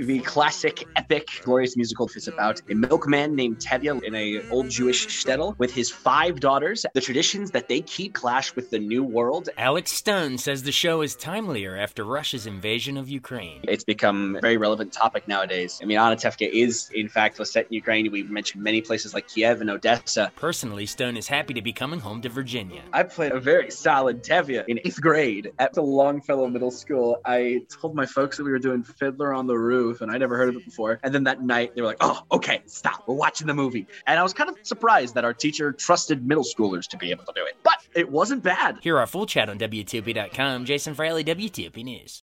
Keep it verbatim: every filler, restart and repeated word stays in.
The classic, epic, glorious musical is about a milkman named Tevye in a old Jewish shtetl with his five daughters. The traditions that they keep clash with the new world. Alex Stone says the show is timelier after Russia's invasion of Ukraine. It's become a very relevant topic nowadays. I mean, Anna Tevye is, in fact, was set in Ukraine. We've mentioned many places like Kiev and Odessa. Personally, Stone is happy to be coming home to Virginia. I played a very solid Tevye in eighth grade at the Longfellow Middle School. I told my folks that we were doing Fiddler on the Roof, and I never heard of it before. And then that night, they were like, oh, okay, stop. We're watching the movie. And I was kind of surprised that our teacher trusted middle schoolers to be able to do it. But it wasn't bad. Hear our full chat on W two P dot com. Jason Fraley, W two P News.